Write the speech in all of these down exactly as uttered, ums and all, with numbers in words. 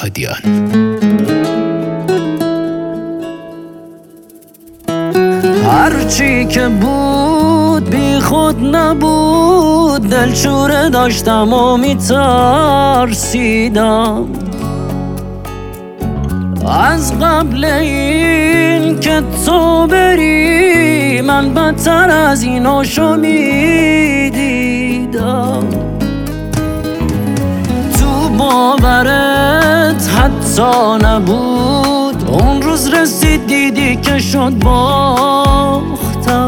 بهادیان. هرچی که بود بی خود نبود، دلشوره داشتم و میترسیدم از قبل این که تو بری، من بدتر از ایناشو میدیدم. تو باورت حتی نبود، اون روز رسید دیدی که شد باختم.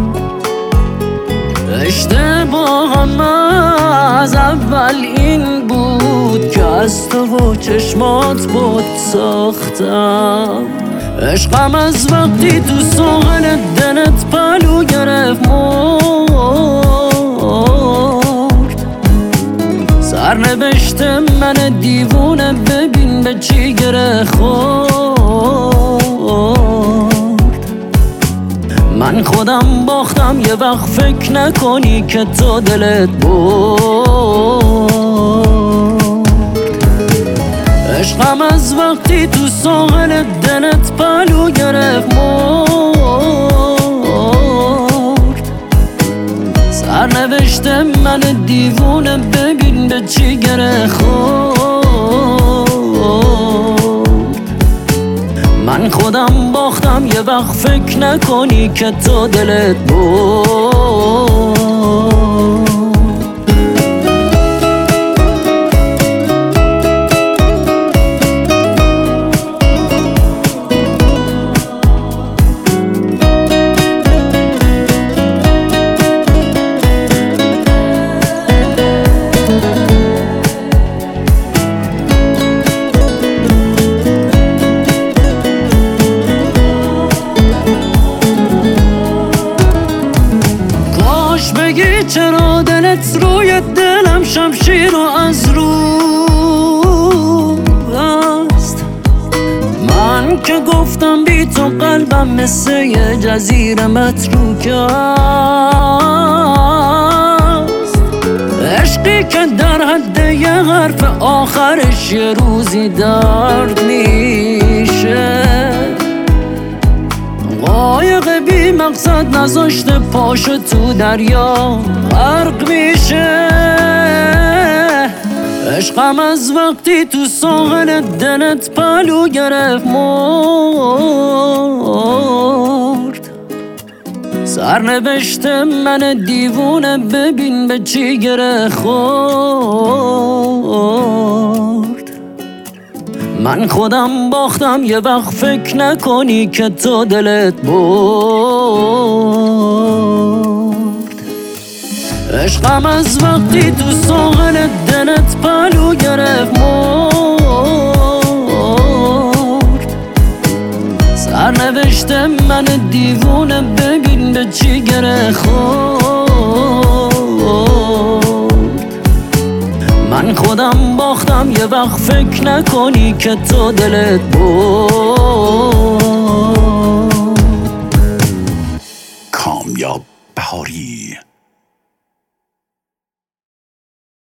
اشتباهم از اول این بود که از تو و چشمات بود ساختم. عشقم از وقتی تو ساغن دلت پلو گرفت مرد. سرنوشت من دیوونه ببین به چی گره خورد. من خودم باختم، یه وقت فکر نکنی که تو دلت برد. عشقم از وقتی تو ساغن دلت پلو گرفت مرد. سرنوشت من دیوونه ببین به چی گره خورد. من خودم باختم، یه وقت فکر نکنی که تو دلت برد. بگی چرا دلت روی دلم شمشیر و از رو است. من که گفتم بی تو قلبم مثل یه جزیره متروک است. عشقی که در حد یه حرف آخرش یه روزی درد میشه. قایق بی مقصد نذاشته پاشو تو دریا غرق میشه. عشقم از وقتی تو ساغن دلت پلو گرفت مرد. سرنوشت من دیوونه ببین به چی گره خورد. من خودم باختم، یه وقت فکر نکنی که تو دلت برد. عشقم از وقتی تو ساغن دلت پلو گرفت مرد. سرنوشت من دیوونه ببین به چی گره خورد. من خودم باختم، یه وقت فکر نکنی که تو دلت برد. کامیاب بهاری.